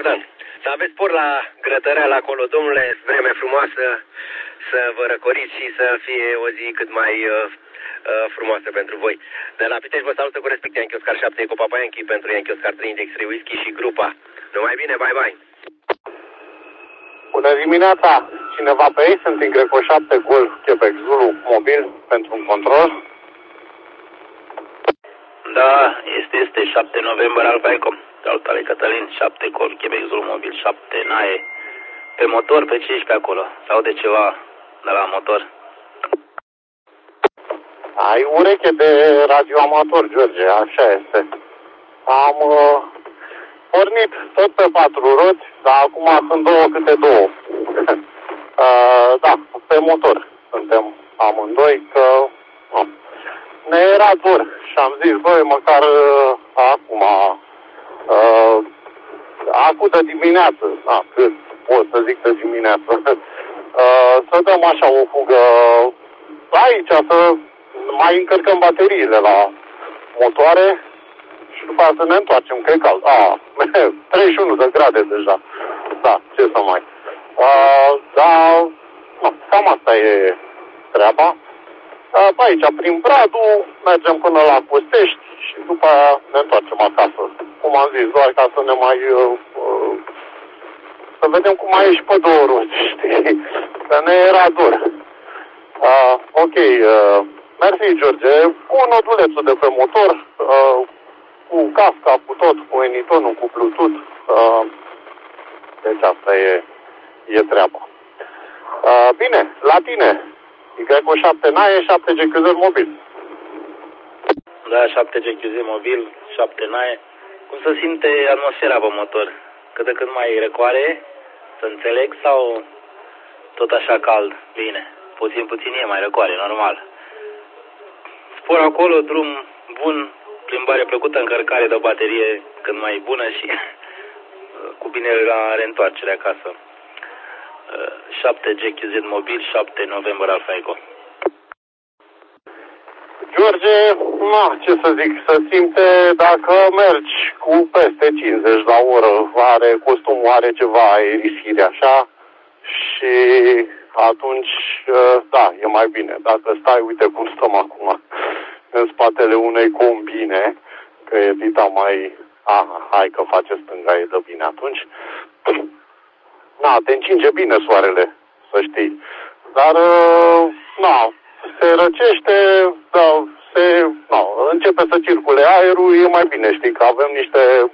Bogdan. Să aveți spor la grătăreală acolo, domnule, vreme frumoasă, să vă răcoriți și să fie o zi cât mai frumoasă pentru voi. De la Pitești vă salută cu respect Yankee Oscar 7 Eco Papa Yankee pentru Yankee Oscar 3 Index 3 Whisky și grupa. Numai bine, bye bye! Bună dimineața! Cineva pe ei? Sunt în Greco 7 Golf Quebec Zulu mobil pentru un control. Da, este 7 noiembrie Alfa Eco. Salutare Cătălin, 7 Golf Quebec Zulu mobil, 7 Nae. Pe motor, pe 15 acolo. Sau de ceva de la motor. Ai ureche de radioamator, George, așa este. Am pornit tot pe 4 roți, dar acum sunt două câte două. Da, pe motor suntem amândoi, că ne era dor și am zis, băi, măcar acum de dimineață, cât pot să zic de dimineață, să dăm așa o fugă aici, să mai încărcăm bateriile la motoare și după aceea să ne întoarcem, că e cald. 31 de grade deja. Da, ce să mai. Dar cam asta e treaba. Aici, prin Bradu, mergem până la Costești și după aia ne întoarcem acasă. Cum am zis, doar ca să ne mai... să vedem cum mai e și pe două roți, știi? Că ne era dor. Ok, mersi, George. Cu nodulețul de pe motor, cu casca, cu tot, cu enitonul, cu Bluetooth. Deci asta e treaba. Bine, la tine. Greco 7 Nae, 7 GQZ mobil. Da, 7 GQZ mobil, 7 Nae. Cum se simte atmosfera pe motor? Cât de cât mai răcoare, să înțeleg, sau tot așa cald? Bine, puțin e mai răcoare, normal. Spor acolo, drum bun, plimbare plăcută, încărcare de o baterie cât mai bună și cu bine la reîntoarcere acasă. 7 GQZ mobil, 7 noiembrie Alfa Eco. George, ce să zic, se simte dacă mergi cu peste 50 la oră, costumul are ceva aerisire așa și atunci, da, e mai bine. Dacă stai, uite cum stăm acum, în spatele unei combine, că e dita mai, hai că face stânga, e de bine atunci. Te încinge bine soarele, să știi. Dar, se răcește, începe să circule aerul, e mai bine, știi, că avem niște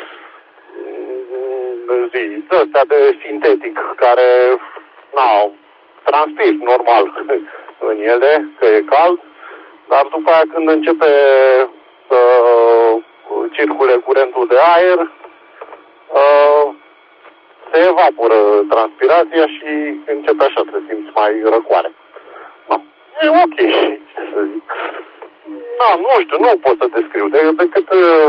astea de sintetic, care, transpir normal în ele, că e cald, dar după aia când începe să circule curentul de aer, se evaporă transpirația și începe așa să simți mai răcoare. E ok, ce să zic. Nu știu, nu pot să descriu, decât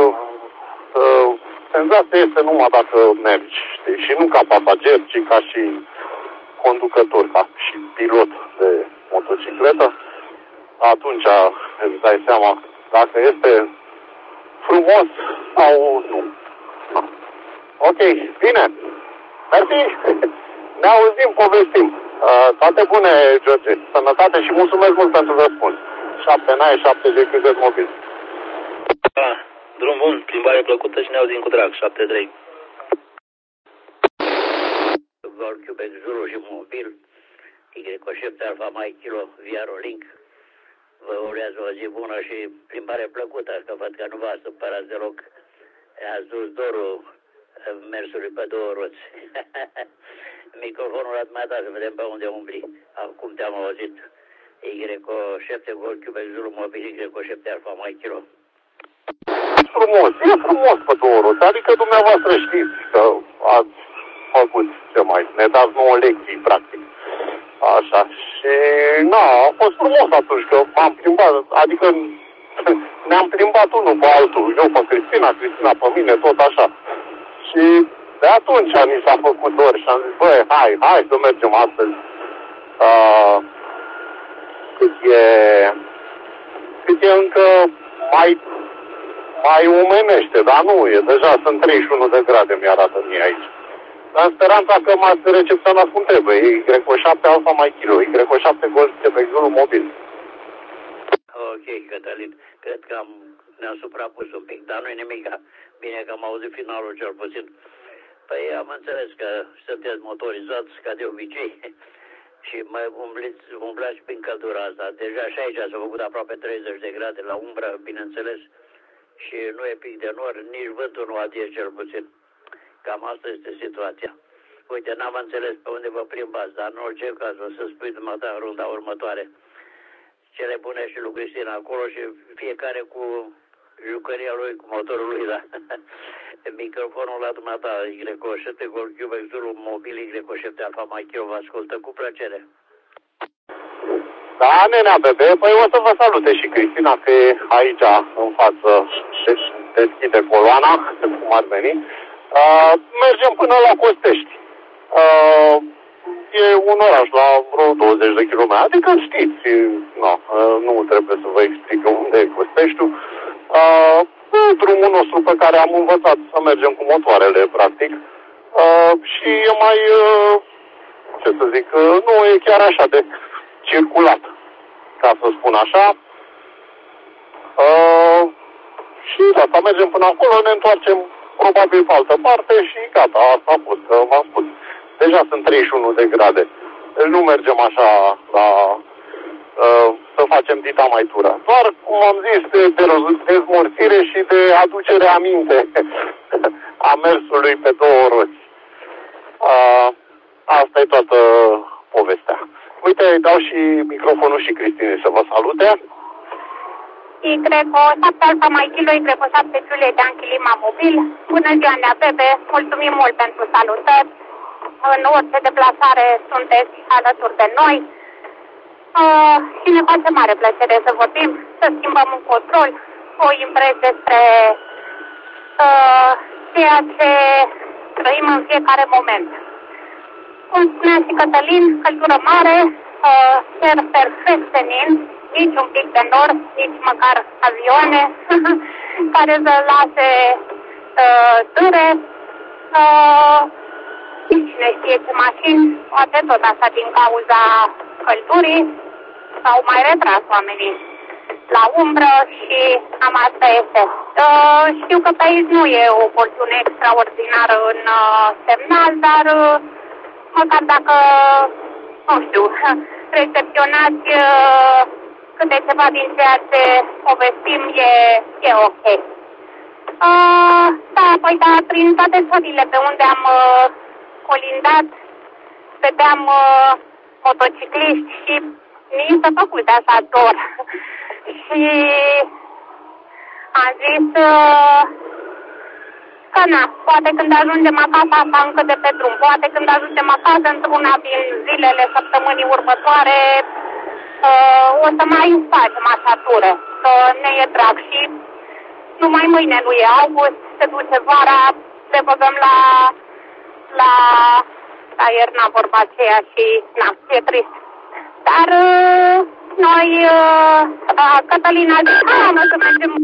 senzația este numai dacă mergi, știi? Și nu ca pasager, ci ca și conducător, ca și pilot de motocicletă. Atunci îți dai seama dacă este frumos sau nu. Ok, bine. Mersi. Ne auzim, povestim. Toate bune, George. Sănătate și mulțumesc mult pentru răspuns. 7 Nae, 7 GQZ mobil. Da, drum bun, plimbare plăcută și ne auzim cu drag. 7-3. Golf Quebec Zulu și mobil. Greco 7 Alfa Mike Kilo via Rolink. Vă urează o zi bună și plimbare plăcută, că văd că nu v-a supărat deloc. Ați dus dorul mersului pe două roți. Microfonul la dumneata, să vedem pe unde umbli. Acum te-am auzit. Greco 7 Golf Quebec Zulu mobil, Greco 7 Alfa Mike Kilo. E frumos pe două roți. Adică dumneavoastră știți că ați făcut ce mai. Ne dați nouă lecții, practic. Așa. Și, a fost frumos atunci că m-am plimbat. Adică ne-am plimbat unul pe altul. Eu pe Cristina pe mine, tot așa. Și de atunci ni s-a făcut dor și am zis, băi, hai să mergem astăzi. Cât e încă mai omenește, dar nu e. Deja sunt 31 de grade, mi-arată mie aici. Dar în speranța că m-ați recepționat cum trebuie. Y7 Alfa mai Kilo, Y7 Golf Quebec Zulu mobil. Ok, Cătălin, cred că ne-am suprapus un pic, dar nu-i nimic. Bine că am auzit finalul cel puțin. Păi am înțeles că sunteți motorizați ca de obicei și mai umblați prin căldura asta. Deja și aici s-a făcut aproape 30 de grade la umbră, bineînțeles, și nu e pic de nor, nici vântul nu atie cel puțin. Cam asta este situația. Uite, n-am înțeles pe unde vă plimbați, dar în orice caz o să spui dumneata în runda următoare. Cele bune și lui Cristina acolo și fiecare cu jucăria lui, cu motorul lui, da. Microfonul la dumneata, Y7 Golf Quebec Zulu mobil, Y7 Alfa Mike Kilo, vă ascultă cu plăcere. Da, nenea bebe, păi o să vă salute și Cristina, că e aici în față deschide coloana, cum ar veni. Mergem până la Costești. E un oraș la vreo 20 de kilometri, adică știți, nu trebuie să vă explic unde e Costeștiul. Drumul nostru pe care am învățat să mergem cu motoarele, practic, și e mai, ce să zic, nu e chiar așa de circulat, ca să spun așa. Și asta, mergem până acolo, ne întoarcem probabil pe altă parte și gata, asta a fost, v-am spus. Deja sunt 31 de grade. Deci nu mergem așa la să facem dita mai tură. Doar, cum am zis, de dezmorțire și de aducere aminte a mersului pe două roți. Asta e toată povestea. Uite, îi dau și microfonul și Cristinei să vă salute. Y7 Alfa Mike Kilo, Y7 Juliet Yankee Lima mobil. Bună ziua, Nea Bebe, mulțumim mult pentru salutări. În orice deplasare sunteți alături de noi. Și ne face mare plăcere să vorbim, să schimbăm un control, o impresie despre ceea ce trăim în fiecare moment. Cum spunea și Cătălin, căldură mare, cer perfect senin, nici un pic de nor, nici măcar avioane care să lase dure, nici cine știe ce mașini, poate tot așa din cauza căldurii, s-au mai retras oamenii la umbră și cam asta este. Știu că pe aici nu e o porțiune extraordinară în semnal, dar măcar dacă, nu știu, recepționați câte ceva din ceea ce povestim, e ok. Da, păi da, prin toate țările pe unde am colindat, vedeam motocicliști și mi s-a făcut de așa dor. Și am zis că na, poate când ajungem acasă asta încă de pe drum, poate când ajungem acasă într-una din zilele săptămânii următoare o să mai facem așa ture, că ne e drag și numai mâine nu e august, se duce vara, le băgăm la iarna vorba aceea și na, e trist. Dar noi, Cătălina, zice, să mergem.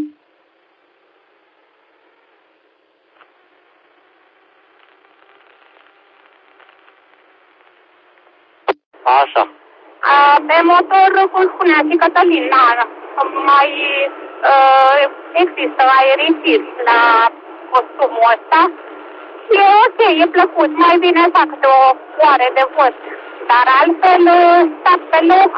Așa. Pe motor, cum spunea și Cătălin, mai există aerisiri la costumul ăsta. E ok, e plăcut, mai bine fac de o oare de vot. Dar altfel, stat pe loc,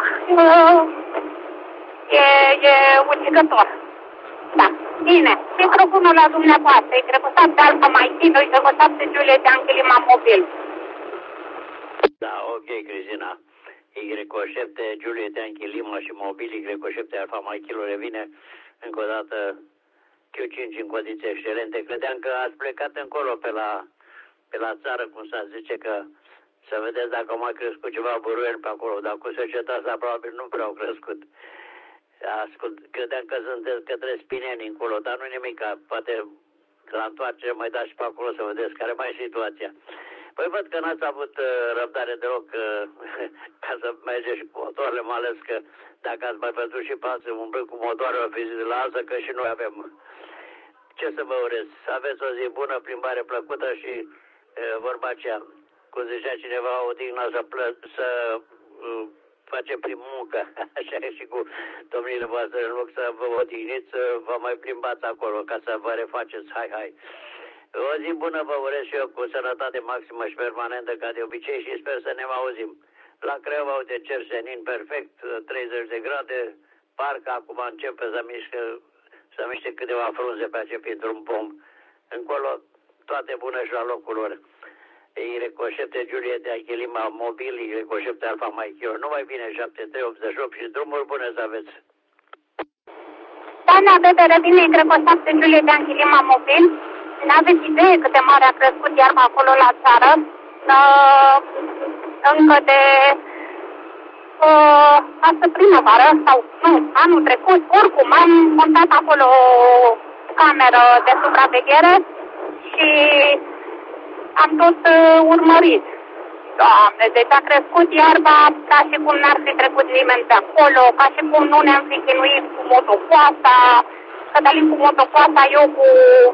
e ucigător. Da, bine. Microfonul la dumneavoastră, Y7 Alfa Mike Kilo, Y7 Juliet Yankee Lima mobil. Da, ok, Cristina. Y7 Juliet Yankee Lima și mobil, Y7 Alfa Mike Kilo revine încă o dată Q5 în condiții excelente. Credeam că ați plecat încolo pe la țară, cum să zice, că să vedeți dacă au mai crescut ceva buruieni pe acolo, dar cu seceta asta probabil nu prea au crescut. Credeam că sunteți către Spineni încolo, dar nu nimic, poate la întoarcere mai dați și pe acolo să vedeți care mai e situația. Păi văd că n-ați avut răbdare deloc ca să mergeți și cu motoarele, mai ales că dacă ați mai văzut și pe alții umblând cu motoarele, o fi zis, lasă că și noi avem. Ce să vă urez? Să aveți o zi bună, plimbare plăcută și vorba aceea, cum zicea cineva, odihna să face prin muncă, așa și cu domnile voastre, în loc să vă odihniți, vă mai plimbați acolo ca să vă refaceți, hai. O zi bună vă urez și eu cu sănătate maximă și permanentă ca de obicei și sper să ne mai auzim. La Craiova, uite, cer senin perfect, 30 de grade, parcă acum începe să miște câteva frunze pe acest drum pom. Încolo, toate bune și la locul lor. Îi recoșepte Juliet de Achilima mobil, îi recoșepte Alfa Maichio. Numai bine, 7388 și drumuri bune să aveți. Da, ne vedere bine, cred că 7 Juliet de Achilima mobil. N-aveți idee cât de mare a crescut iarba acolo la țară. Încă de astă primăvară, sau nu, anul trecut, oricum, am montat acolo o cameră de supraveghere și am tot urmărit. Doamne, deci a crescut iarba ca și cum n-ar fi trecut nimeni pe acolo, ca și cum nu ne-am fi chinuit cu motocoasa, Cătălin cu motocoasa, eu cu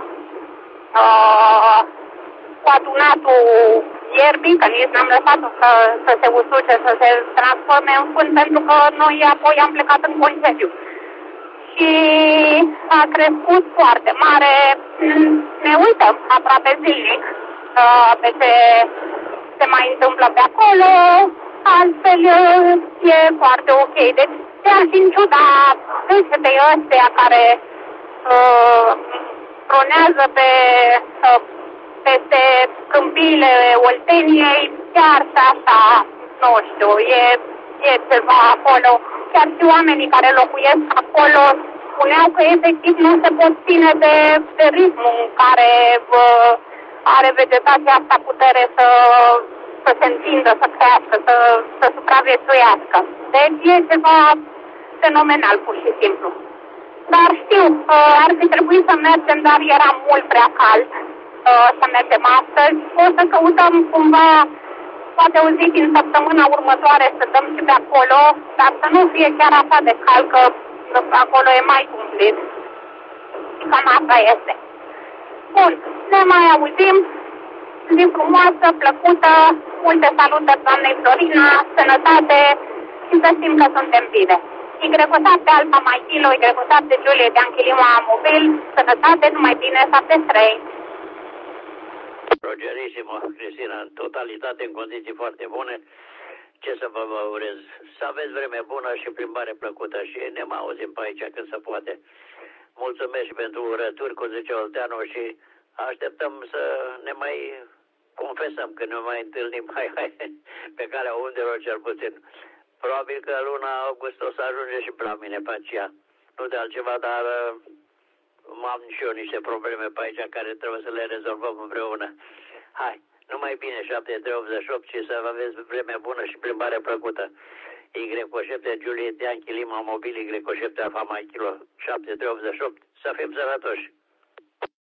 adunatul ierbii, că nici n-am lăsat-o să se usuce, să se transforme în fân, pentru că noi apoi am plecat în concediu. Și a crescut foarte mare, ne uităm aproape zilnic pe ce se mai întâmplă pe acolo, altfel e foarte ok. Deci, chiar și în ciuda desetei ăstea care pronează peste câmpiile Olteniei, chiar și așa, nu știu, e ceva acolo. Chiar și oamenii care locuiesc acolo spuneau că efectiv nu se pot ține de ritmul în care are vegetația asta putere să se întindă, să crească, să supraviețuiască. Deci e ceva fenomenal, pur și simplu. Dar știu, ar fi trebuit să mergem, dar era mult prea cald să mergem astăzi. O să căutăm cumva, poate o zi din săptămâna următoare să dăm și pe acolo, dar să nu fie chiar așa de cald, că acolo e mai umplit. Și cam asta este. Bun, ne mai auzim. Zi frumoasă, plăcută, multe salutări doamnei Florina, sănătate și să știm că suntem bine. Y7 Alfa Maichilo, Y7 Juliet de Achilima mobil, sănătate, numai bine, 73. Rogerissimo, Cristina, în totalitate, în condiții foarte bune. Ce să vă urez? Să aveți vreme bună și plimbare plăcută și ne mai auzim pe aici când se poate. Mulțumesc și pentru urături, cum zice Olteanu, și așteptăm să ne mai confesăm când ne mai întâlnim, hai, pe calea undelor cel puțin. Probabil că luna august o să ajunge și pe la mine pe aceea. Nu de altceva, dar am și eu niște probleme pe aici care trebuie să le rezolvăm împreună. Hai, numai bine, 7388 și să aveți vreme bună și plimbare plăcută. Y7 Juliet de Achilima mobil, Y7 Alfa Maichilo, 7388, să fim sănătoși.